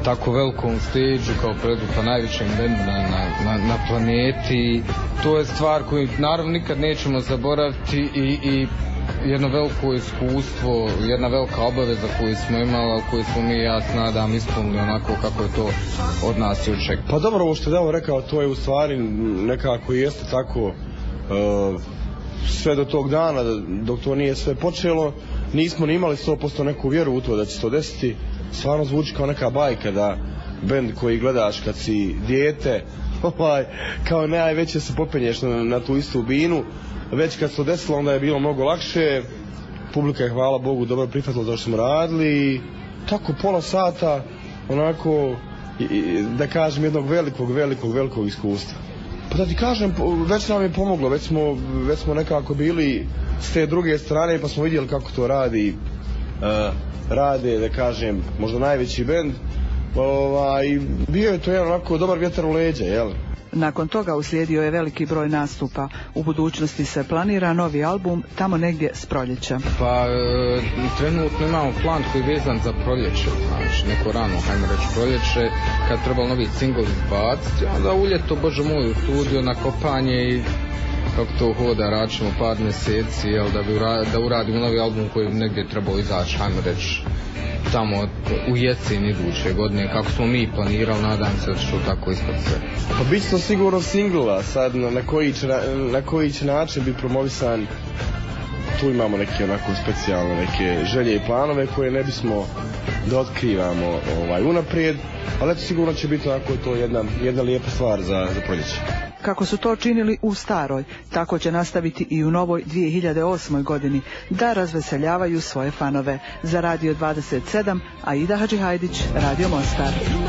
tako velikom stage kao predgrupa najvećeg benda na, na, na planeti. To je stvar koju naravno nikad nećemo zaboraviti i, i jedno veliko iskustvo, jedna velika obaveza koju smo imali, koju smo mi, ja se nadam, ispunili onako kako je to od nas i očekivano. Pa dobro, ovo što je Davo rekao, to je u stvari nekako jeste tako, uh, sve do tog dana, dok to nije sve počelo, nismo ni imali sto posto neku vjeru u to da će se to desiti. Stvarno zvuči kao neka bajka da bend koji gledaš kad si dijete, ovaj, kao najveće se popenješ na, na tu istu binu. Već kad se to desilo, onda je bilo mnogo lakše. Publika je, hvala Bogu, dobro prihvatila to što smo radili. Tako pola sata, onako, da kažem, jednog velikog, velikog, velikog iskustva. Pa da ti kažem, već nam je pomoglo, već smo, već smo nekako bili s te druge strane pa smo vidjeli kako to radi, uh, rade, da kažem, možda najveći bend. Ovaj, bio je to jedan onako dobar vjetar u leđa, jel? Nakon toga uslijedio je veliki broj nastupa. U budućnosti se planira novi album tamo negdje s proljeća. Pa e, trenutno imamo plan koji je vezan za proljeće, znači neko rano, hajmo reći proljeće, kad treba novi singl izbaciti, onda u ljeto, bože moj, u studio na kopanje i kako to hoda, račemo par mjeseci, jel, da, bi ura, da uradimo novi album koji negdje trebao izaći, hajmo reći, tamo u jesen iduće godine, kako smo mi planirali, nadam se da će to tako ispod sve. Pa bit će to sigurno singla, sad na, na, koji će, na, na koji će način biti promovisan, tu imamo neke onako specijalne neke želje i planove koje ne bismo da otkrivamo ovaj, unaprijed, ali eto sigurno će biti onako to jedna, jedna lijepa stvar za, za proljeće. Kako su to činili u staroj, tako će nastaviti i u novoj dvije hiljade osmoj godini da razveseljavaju svoje fanove. Za Radio dvadeset sedam, Aida Hadžihajdić, Radio Mostar.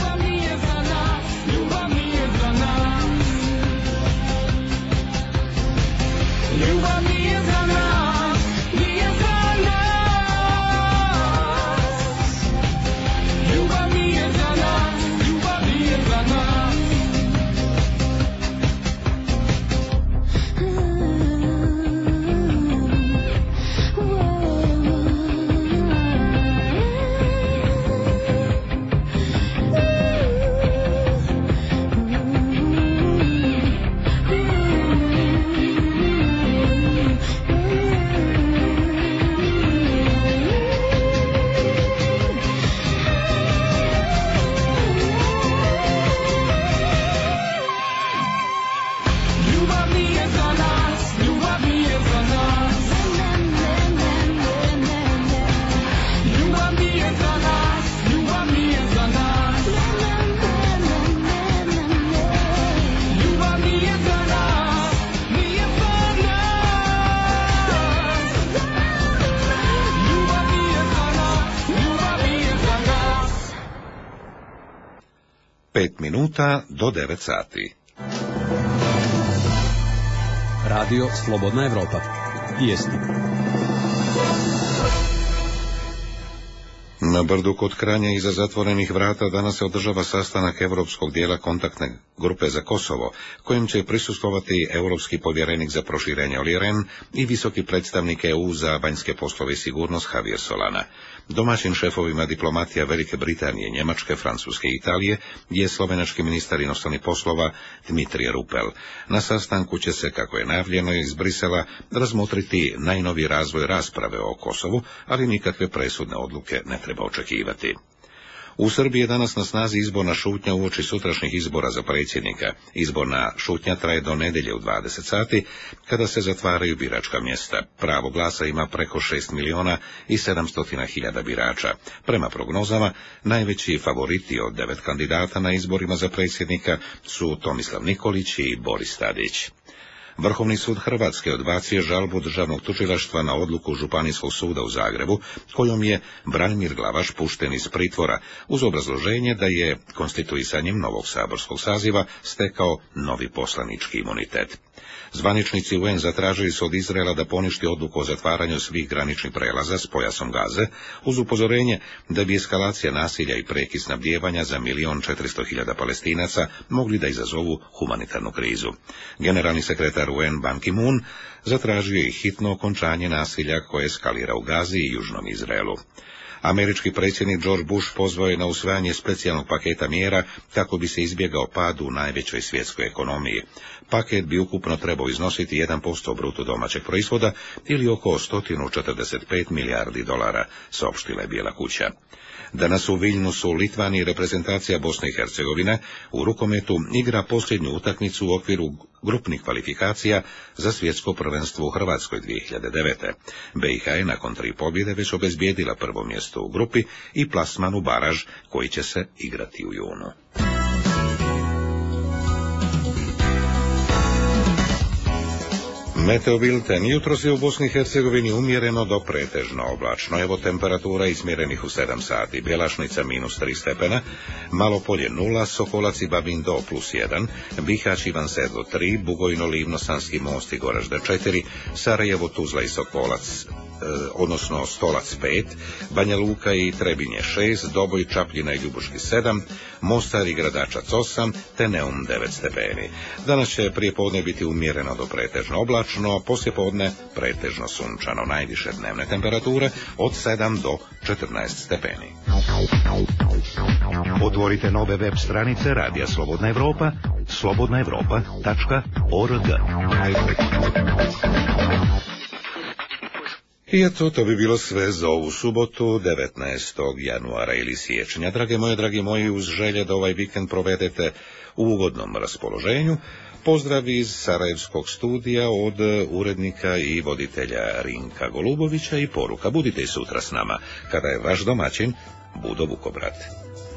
Pet minuta do devet sati. Radio Slobodna Evropa. Vijesti. Na Brdu kod Kranja iza zatvorenih vrata danas se održava sastanak europskog dijela kontaktne grupe za Kosovo, kojem će prisustvovati europski povjerenik za proširenje Olli Rehn i visoki predstavnik E U za vanjske poslove i sigurnost Javier Solana. Domaćin šefovima diplomatija Velike Britanije, Njemačke, Francuske i Italije je slovenački ministar inostranih poslova Dmitrije Rupel. Na sastanku će se, kako je najavljeno iz Brisela, razmotriti najnoviji razvoj rasprave o Kosovu, ali nikakve presudne odluke ne treba očekivati. U Srbiji je danas na snazi izborna šutnja uoči sutrašnjih izbora za predsjednika. Izborna šutnja traje do nedjelje u dvadeset sati, kada se zatvaraju biračka mjesta. Pravo glasa ima preko šest miliona i sedamsto hiljada birača. Prema prognozama, najveći favoriti od devet kandidata na izborima za predsjednika su Tomislav Nikolić i Boris Tadić. Vrhovni sud Hrvatske odbacio žalbu državnog tužilaštva na odluku Županijskog suda u Zagrebu, kojom je Branimir Glavaš pušten iz pritvora, uz obrazloženje da je konstituisanjem novog saborskog saziva stekao novi poslanički imunitet. Zvaničnici U N zatražili su od Izraela da poništi odluku o zatvaranju svih graničnih prelaza s pojasom Gaze, uz upozorenje da bi eskalacija nasilja i prekid snabdijevanja za milion četiristo hiljada Palestinaca mogli da izazovu humanitarnu krizu. Generalni sekretar U N Ban Ki-moon zatražio je hitno okončanje nasilja koje eskalira u Gazi i Južnom Izraelu. Američki predsjednik George Bush pozvao je na usvajanje specijalnog paketa mjera kako bi se izbjegao pad u najvećoj svjetskoj ekonomiji. Paket bi ukupno trebao iznositi jedan posto bruto domaćeg proizvoda ili oko sto četrdeset pet milijardi dolara, saopštila je Bijela kuća. Danas u Viljnusu, Litvaniji, reprezentacija Bosne i Hercegovine u rukometu igra posljednju utakmicu u okviru grupnih kvalifikacija za svjetsko prvenstvo u Hrvatskoj dvije hiljade devete. B i H je nakon tri pobjede već obezbijedila prvo mjesto u grupi i plasman u baraž koji će se igrati u junu. Meteo bilten. Jutros je u Bosni i Hercegovini umjereno do pretežno oblačno. Evo temperatura izmjerenih u sedam sati. Bjelašnica minus tri stepena, Malopolje nula, Sokolac i Babin do plus jedan, Bihać i Vansedo tri, Bugojno, Livno, Sanski most i Goražde četiri, Sarajevo, Tuzla i Sokolac, odnosno Stolac pet, Banja Luka i Trebinje šest, Doboj, Čapljina i Ljubuški sedam, Mostar i Gradačac osam, te Neum devet stepeni. Danas će prijepodne biti umjereno do pretežno oblačno, poslijepodne pretežno sunčano, najviše dnevne temperature od sedam do četrnaest stepeni. Otvorite nove web stranice Radija Slobodna Evropa, slobodna evropa tačka org. I eto, to bi bilo sve za ovu subotu, devetnaestog januara ili siječnja. Drage moje, dragi moji, uz želje da ovaj vikend provedete u ugodnom raspoloženju, pozdrav iz Sarajevskog studija od urednika i voditelja Rinka Golubovića i poruka: budite i sutra s nama, kada je vaš domaćin Budo Vukobrat.